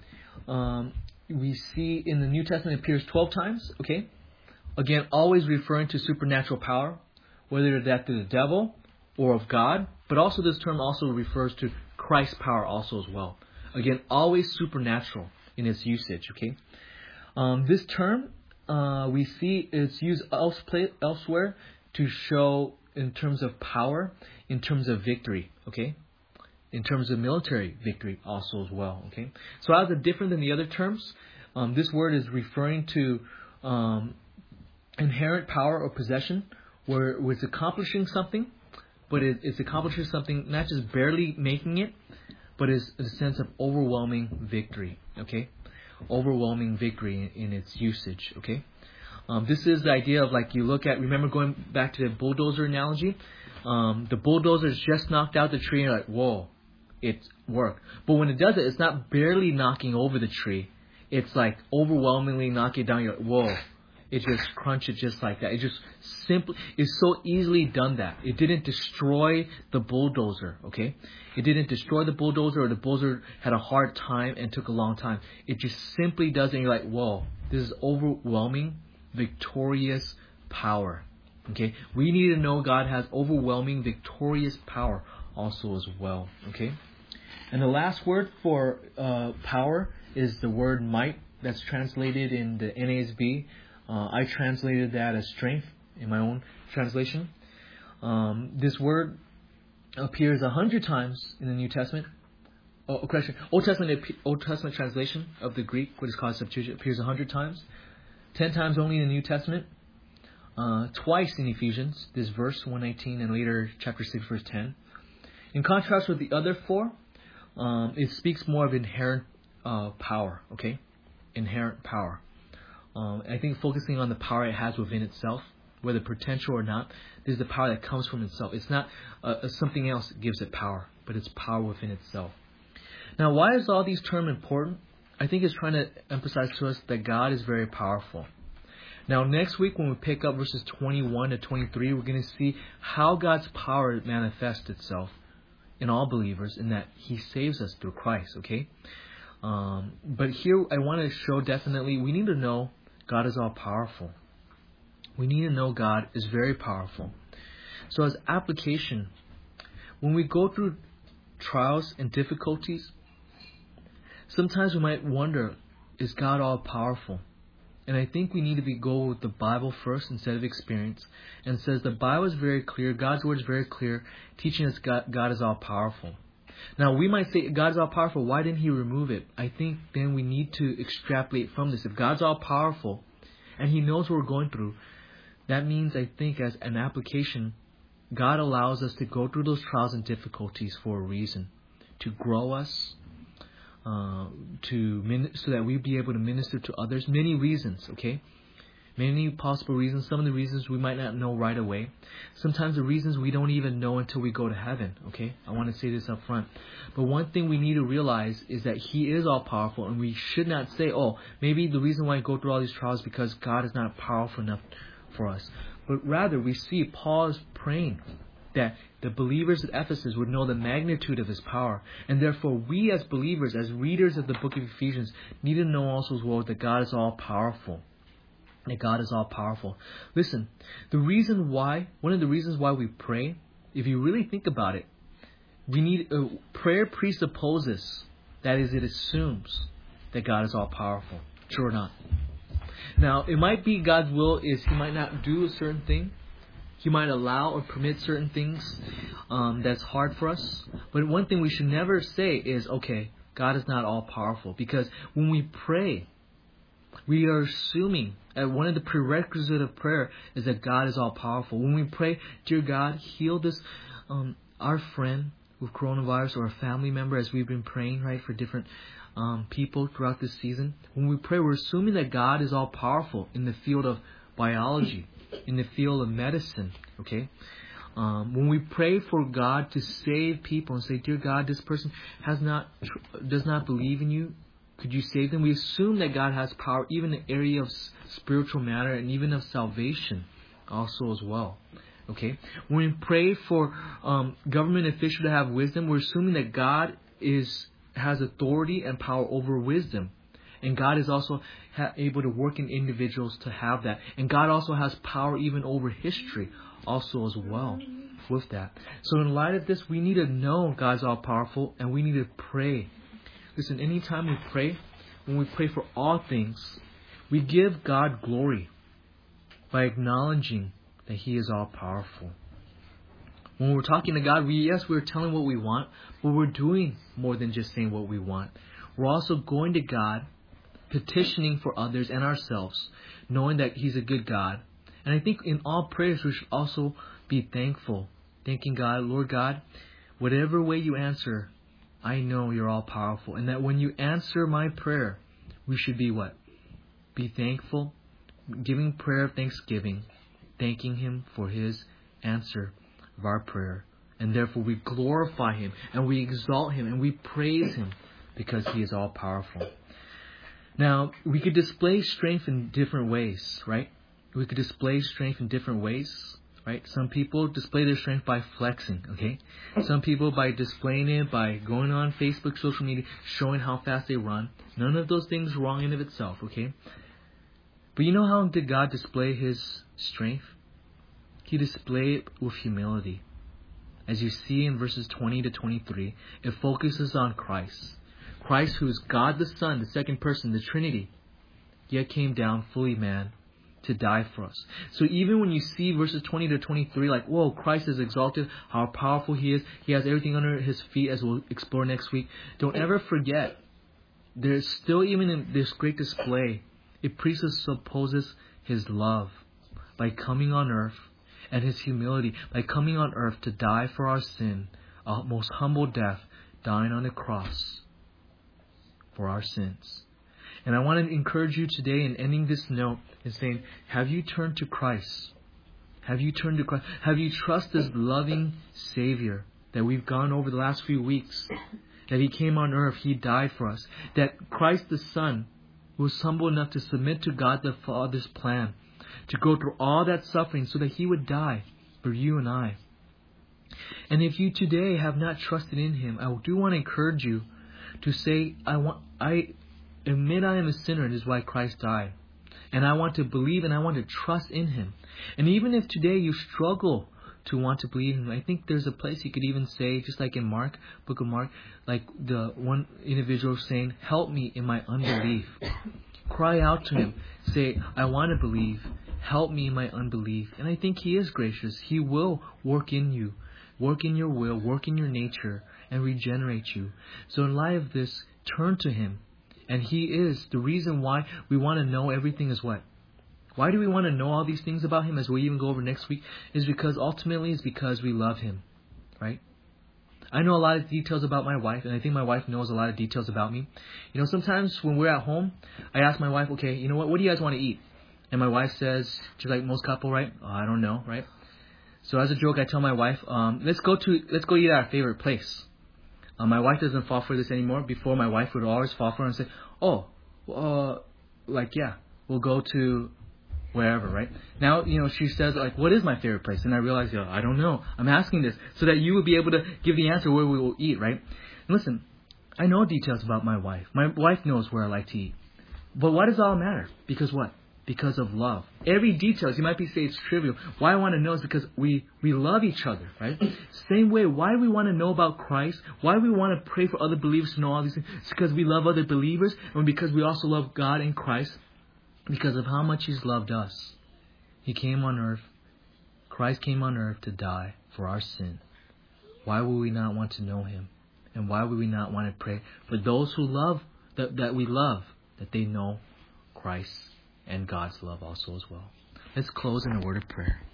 um, we see in the New Testament it appears twelve times. Okay. Again, always referring to supernatural power. Whether that's to the devil or of God, but also this term also refers to Christ's power also as well. Again, always supernatural in its usage, okay? Um, this term, uh, we see it's used elsewhere to show in terms of power, in terms of victory, okay? In terms of military victory also as well, okay? So how is it different than the other terms? Um, this word is referring to um, inherent power or possession, where it's accomplishing something, but it, it's accomplishing something, not just barely making it, but it's a sense of overwhelming victory, okay? Overwhelming victory in, in its usage, okay? Um, this is the idea of, like, you look at, remember going back to the bulldozer analogy? Um, the bulldozer's just knocked out the tree and you're like, whoa, it worked. But when it does it, it's not barely knocking over the tree. It's like overwhelmingly knocking it down. You're like, whoa. It just crunched it just like that. It just simply, it's so easily done that. It didn't destroy the bulldozer, okay? It didn't destroy the bulldozer or the bulldozer had a hard time and took a long time. It just simply does it and you're like, whoa, this is overwhelming, victorious power, okay? We need to know God has overwhelming, victorious power also as well, okay? And the last word for uh, power is the word might. That's translated in the N A S B. Uh, I translated that as strength in my own translation. Um, this word appears a hundred times in the New Testament. Oh, question. Old Testament, Old Testament translation of the Greek, what is called Septuagint, appears a hundred times. Ten times only in the New Testament. Uh, twice in Ephesians, this verse one nineteen, and later chapter six, verse ten. In contrast with the other four, um, it speaks more of inherent uh, power. Okay, inherent power. Um, I think focusing on the power it has within itself, whether potential or not, this is the power that comes from itself. It's not uh, something else that gives it power, but it's power within itself. Now, why is all these terms important? I think it's trying to emphasize to us that God is very powerful. Now, next week when we pick up verses twenty-one to twenty-three, we're going to see how God's power manifests itself in all believers, in that He saves us through Christ, okay? Um, but here I want to show definitely we need to know God is all powerful. We need to know God is very powerful. So as application, when we go through trials and difficulties, sometimes we might wonder, is God all powerful? And I think we need to be go with the Bible first instead of experience. And it says the Bible is very clear, God's word is very clear, teaching us God, God is all powerful. Now we might say God is all powerful, why didn't He remove it? I think then we need to extrapolate from this. If God's all powerful and He knows what we're going through, that means I think as an application, God allows us to go through those trials and difficulties for a reason. To grow us, uh, to min- so that we be able to minister to others. Many reasons, okay? Many possible reasons. Some of the reasons we might not know right away. Sometimes the reasons we don't even know until we go to heaven, okay? I want to say this up front. But one thing we need to realize is that He is all powerful, and we should not say, oh, maybe the reason why I go through all these trials is because God is not powerful enough for us. But rather, we see Paul is praying that the believers at Ephesus would know the magnitude of His power. And therefore, we as believers, as readers of the book of Ephesians, need to know also as well that God is all powerful. That God is all powerful. Listen, the reason why, one of the reasons why we pray, if you really think about it, we need, uh, prayer presupposes, that is, it assumes that God is all powerful. True or not? Now, it might be God's will is He might not do a certain thing. He might allow or permit certain things um, that's hard for us. But one thing we should never say is, okay, God is not all powerful. Because when we pray, we are assuming that one of the prerequisites of prayer is that God is all powerful. When we pray, dear God, heal this, um, our friend with coronavirus or a family member, as we've been praying, right, for different um, people throughout this season. When we pray, we're assuming that God is all powerful in the field of biology, in the field of medicine, okay? Um, when we pray for God to save people and say, dear God, this person has not does not believe in you, could you save them? We assume that God has power even in the area of spiritual matter and even of salvation also as well, okay? When we pray for um, government officials to have wisdom, we're assuming that God is has authority and power over wisdom. And God is also ha- able to work in individuals to have that. And God also has power even over history also as well with that. So in light of this, we need to know God's all powerful and we need to pray. Listen, anytime we pray, when we pray for all things, we give God glory by acknowledging that He is all powerful. When we're talking to God, we yes, we're telling what we want, but we're doing more than just saying what we want. We're also going to God, petitioning for others and ourselves, knowing that He's a good God. And I think in all prayers we should also be thankful, thanking God, Lord God, whatever way you answer, I know You're all powerful. And that when You answer my prayer, we should be what? Be thankful, giving prayer of thanksgiving, thanking Him for His answer of our prayer. And therefore we glorify Him and we exalt Him and we praise Him because He is all powerful. Now, we could display strength in different ways, right? We could display strength in different ways, right? Some people display their strength by flexing, okay? Some people by displaying it, by going on Facebook, social media, showing how fast they run. None of those things wrong in of itself, okay? But you know how did God display His strength? He displayed it with humility. As you see in verses twenty to twenty-three, it focuses on Christ. Christ, who is God the Son, the second person, the Trinity, yet came down fully man to die for us. So even when you see verses twenty to twenty-three, like, whoa, Christ is exalted, how powerful He is, He has everything under His feet, as we'll explore next week. Don't ever forget, there's still, even in this great display, it presupposes His love by coming on earth, and His humility by coming on earth to die for our sin, a most humble death, dying on the cross for our sins. And I want to encourage you today in ending this note and saying, have you turned to Christ? Have you turned to Christ? Have you trusted this loving Savior that we've gone over the last few weeks? That He came on earth, He died for us. That Christ the Son was humble enough to submit to God the Father's plan, to go through all that suffering so that He would die for you and I. And if you today have not trusted in Him, I do want to encourage you to say, I want, I admit I am a sinner, and this is why Christ died. And I want to believe and I want to trust in Him. And even if today you struggle to want to believe in Him, I think there's a place you could even say, just like in Mark, book of Mark, like the one individual saying, help me in my unbelief. Cry out to Him. Say, I want to believe. Help me in my unbelief. And I think He is gracious. He will work in you, work in your will, work in your nature, and regenerate you. So in light of this, turn to Him. And He is the reason why we want to know everything is what? Why do we want to know all these things about Him as we even go over next week? Is because ultimately it's because we love Him, right? I know a lot of details about my wife, and I think my wife knows a lot of details about me. You know, sometimes when we're at home, I ask my wife, okay, you know what, what do you guys want to eat? And my wife says, just like most couple, right? Oh, I don't know, right? So as a joke, I tell my wife, um, let's go to let's go eat at our favorite place. Uh, my wife doesn't fall for this anymore. Before, my wife would always fall for it and say, oh, uh, like, yeah, we'll go to wherever, right? Now, you know, she says, like, what is my favorite place? And I realize, yo, I don't know. I'm asking this so that you will be able to give the answer where we will eat, right? And listen, I know details about my wife. My wife knows where I like to eat. But why does it all matter? Because what? Because of love. Every detail, you might be saying it's trivial. Why I want to know is because we, we love each other, right? Same way, why we want to know about Christ, why we want to pray for other believers to know all these things, it's because we love other believers, and because we also love God and Christ, because of how much He's loved us. He came on earth, Christ came on earth to die for our sin. Why would we not want to know Him? And why would we not want to pray for those who love, that, that we love, that they know Christ and God's love also as well? Let's close in a word of prayer.